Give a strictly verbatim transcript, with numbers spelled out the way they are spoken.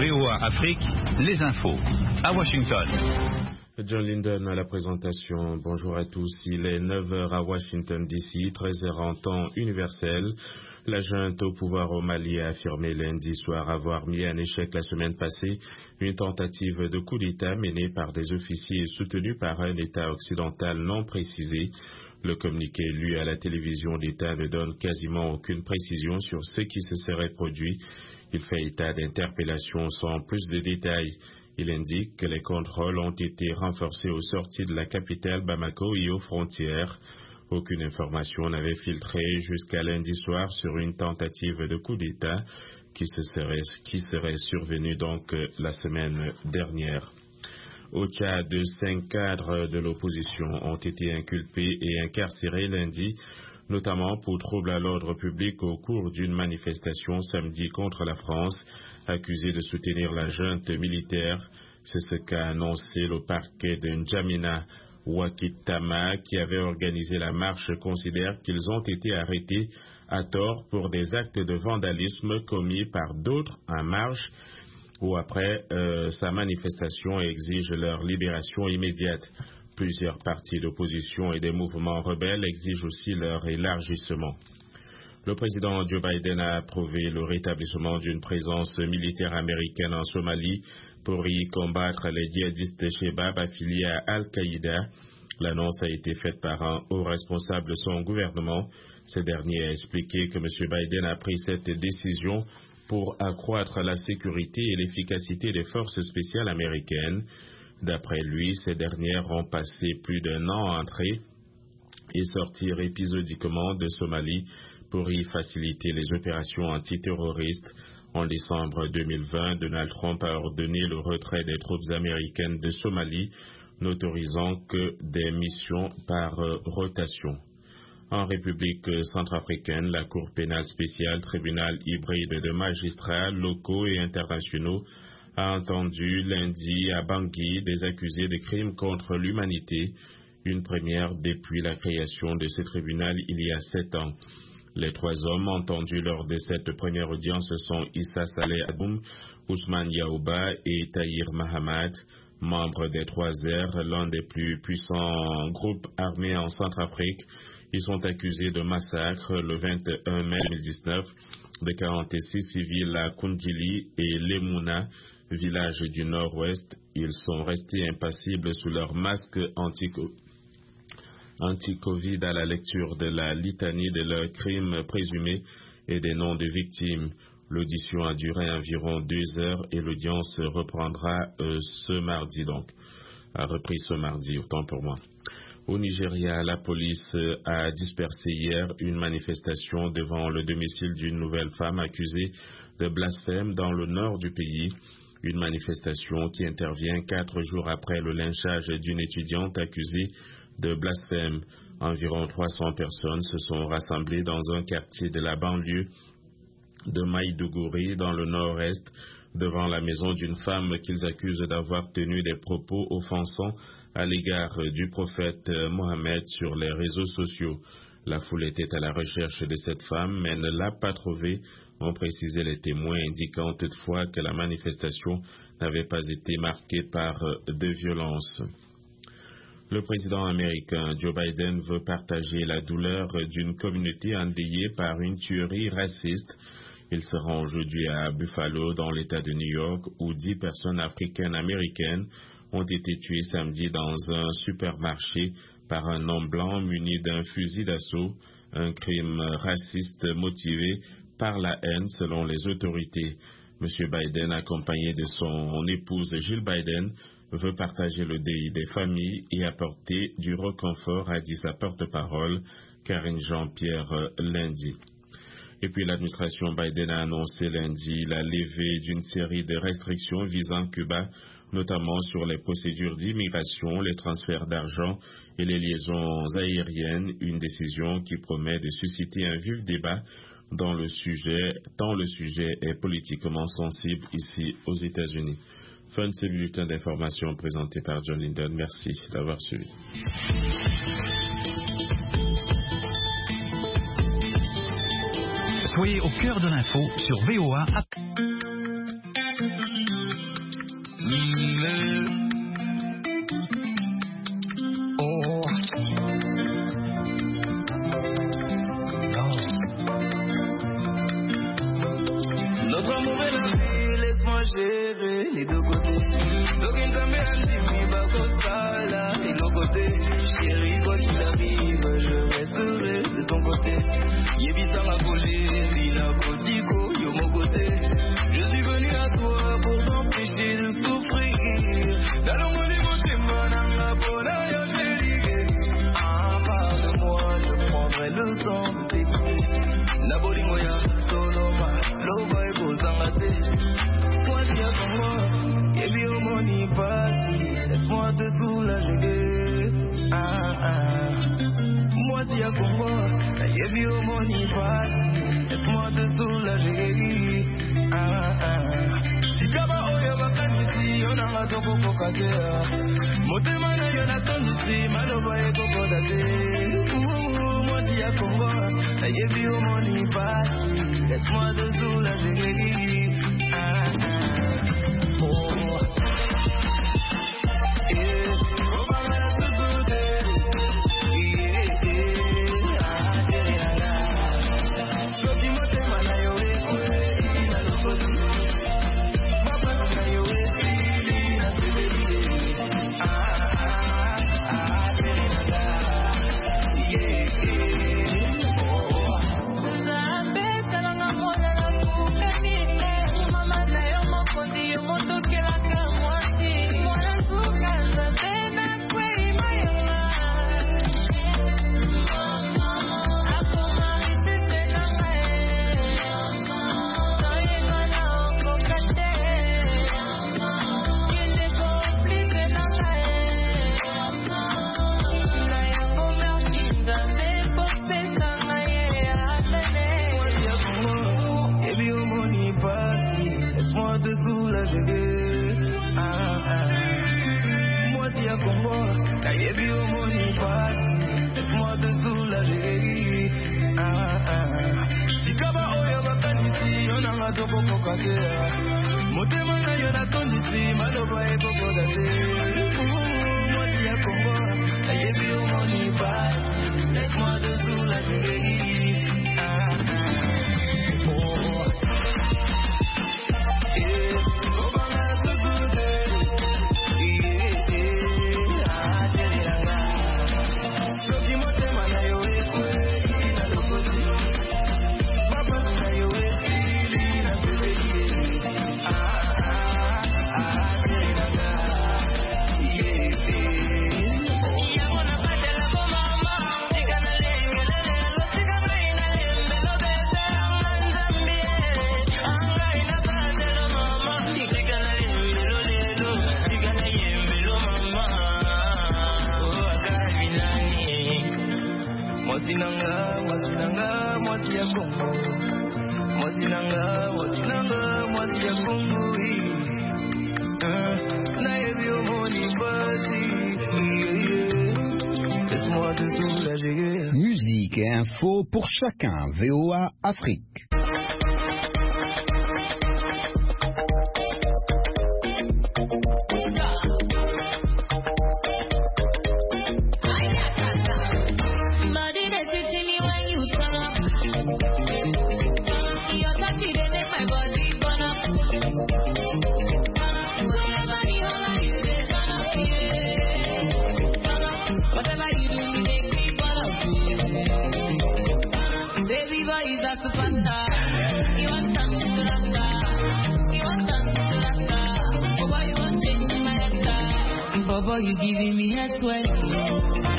V O A Afrique, les infos. À Washington. John Linden à la présentation. Bonjour à tous. Il est neuf heures à Washington D C, treize heures en temps universel. La junte au pouvoir au Mali a affirmé lundi soir avoir mis en échec la semaine passée une tentative de coup d'État menée par des officiers soutenus par un État occidental non précisé. Le communiqué lu à la télévision d'État ne donne quasiment aucune précision sur ce qui se serait produit. Il fait état d'interpellations sans plus de détails. Il indique que les contrôles ont été renforcés aux sorties de la capitale Bamako et aux frontières. Aucune information n'avait filtré jusqu'à lundi soir sur une tentative de coup d'État qui, se serait, qui serait survenue donc la semaine dernière. Au Tchad, cinq cadres de l'opposition ont été inculpés et incarcérés lundi, notamment pour trouble à l'ordre public au cours d'une manifestation samedi contre la France, accusés de soutenir la junte militaire. C'est ce qu'a annoncé le parquet de N'Djamena. Wakitama, qui avait organisé la marche, considère qu'ils ont été arrêtés à tort pour des actes de vandalisme commis par d'autres en marche ou après euh, sa manifestation et exige leur libération immédiate. Plusieurs partis d'opposition et des mouvements rebelles exigent aussi leur élargissement. Le président Joe Biden a approuvé le rétablissement d'une présence militaire américaine en Somalie pour y combattre les djihadistes Shebab affiliés à Al-Qaïda. L'annonce a été faite par un haut responsable de son gouvernement. Ce dernier a expliqué que M. Biden a pris cette décision pour accroître la sécurité et l'efficacité des forces spéciales américaines. D'après lui, ces dernières ont passé plus d'un an à entrer et sortir épisodiquement de Somalie pour y faciliter les opérations antiterroristes. En décembre deux mille vingt, Donald Trump a ordonné le retrait des troupes américaines de Somalie, n'autorisant que des missions par rotation. En République centrafricaine, la Cour pénale spéciale, tribunal hybride de magistrats locaux et internationaux, a entendu lundi à Bangui des accusés de crimes contre l'humanité, une première depuis la création de ce tribunal il y a sept ans. Les trois hommes entendus lors de cette première audience sont Issa Saleh Aboum, Ousmane Yaouba et Tahir Mahamad, membres des Trois R, l'un des plus puissants groupes armés en Centrafrique. Ils sont accusés de massacre le vingt et un mai deux mille dix-neuf de quarante-six civils à Kundjili et Lemouna, village du nord-ouest. Ils sont restés impassibles sous leur masque anti-Covid anti-Covid à la lecture de la litanie de leurs crimes présumés et des noms de victimes. L'audition a duré environ deux heures et l'audience reprendra euh, ce mardi donc. A repris ce mardi, autant pour moi. Au Nigeria, la police a dispersé hier une manifestation devant le domicile d'une nouvelle femme accusée de blasphème dans le nord du pays. Une manifestation qui intervient quatre jours après le lynchage d'une étudiante accusée de blasphème. Environ trois cents personnes se sont rassemblées dans un quartier de la banlieue de Maïdougouri, dans le nord-est, devant la maison d'une femme qu'ils accusent d'avoir tenu des propos offensants à l'égard du prophète Mohammed sur les réseaux sociaux. La foule était à la recherche de cette femme, mais ne l'a pas trouvée, ont précisé les témoins, indiquant toutefois que la manifestation n'avait pas été marquée par de violence. Le président américain Joe Biden veut partager la douleur d'une communauté endeuillée par une tuerie raciste. Il se rend aujourd'hui à Buffalo, dans l'État de New York, où dix personnes africaines-américaines ont été tuées samedi dans un supermarché par un homme blanc muni d'un fusil d'assaut, un crime raciste motivé par la haine selon les autorités. M. Biden, accompagné de son épouse Jill Biden, veut partager le deuil des familles et apporter du réconfort, a dit sa porte-parole, Karine Jean-Pierre, lundi. Et puis l'administration Biden a annoncé lundi la levée d'une série de restrictions visant Cuba, notamment sur les procédures d'immigration, les transferts d'argent et les liaisons aériennes, une décision qui promet de susciter un vif débat dans le sujet, tant le sujet est politiquement sensible ici aux États-Unis. Fin de ce bulletin d'information présenté par John Linden. Merci d'avoir suivi. Soyez au cœur de l'info sur V O A. ma chérie, les deux côtés. Donc une femme elle dit oui, bah Costa, les deux côtés. Chérie, quoi qu'il arrive, je resterai de ton côté. Yébita m'a collé, Lina Cotico, yo mon côté. Je suis venu à toi pour t'empêcher de souffrir. Dans le monde du chemin, dans la bonne yo j'ai ligué. Ah, parle-moi, je prendrai le temps de t'écouter. La bolimoya, soloma, l'ova et bozangate. Moi, tu as comme moi, et bien au moni parti. Laisse-moi te soulager. Ah, ah. Moi, tu as comme moi, et bien au moni parti. Laisse-moi te soulager. Ah, ah. Si kaba oyo bakanisi, on a rato koko katea. Motema na yo na tonisi, maloba e koko date. Moi, tu as comme moi. I give you money back. That's more than soulager. Ah, ah. Oh. Yeah. Oh, mama, that's a good day. Yeah, yeah. Ah, yeah, yeah. So, you must have man, I always wait. I don't know you. Papa, I always feel. I feel it. Ah, ah, ah, yeah, yeah. Motema na yo na tonisi, maloba e koko date. Moi tu as Congo, I give you money back. Laisse-moi te soulager. Ah, ah. Oh. Yeah. Oh, mama, that's a good day. Yeah, yeah. Ah, yeah, yeah. So si motema na yo e kwe, na lokosi. Papa na yo e fili, na sebeli. Ah, ah, ah, yeah, yeah. Yeah, yeah. Ya mona patela ko mama, sikana lenge lele, sikana ina lembe lo bese amanzambi. Anga ina patela mama, sikana lembe lo lelo, sikana yembe lo mama. Oh akavinani. Mosinanga, mosinanga, moti ya Kongo. Mosinanga, mosinanga, moti ya Kongo. Na yebi omoni basi. Laisse-moi te soulager. Musique et info pour chacun. V O A Afrique. Body that's fitting me when you turn up. Your touch it make my body burn up. Whenever you holler, you dey turn up, yeah. Turn up. Whatever you do, you make me burn up, yeah. Baby boy is a superstar. You want something to rasta. You want something to rasta. Oh boy, you want change my hairstyle. Bobo, you giving me head sweat.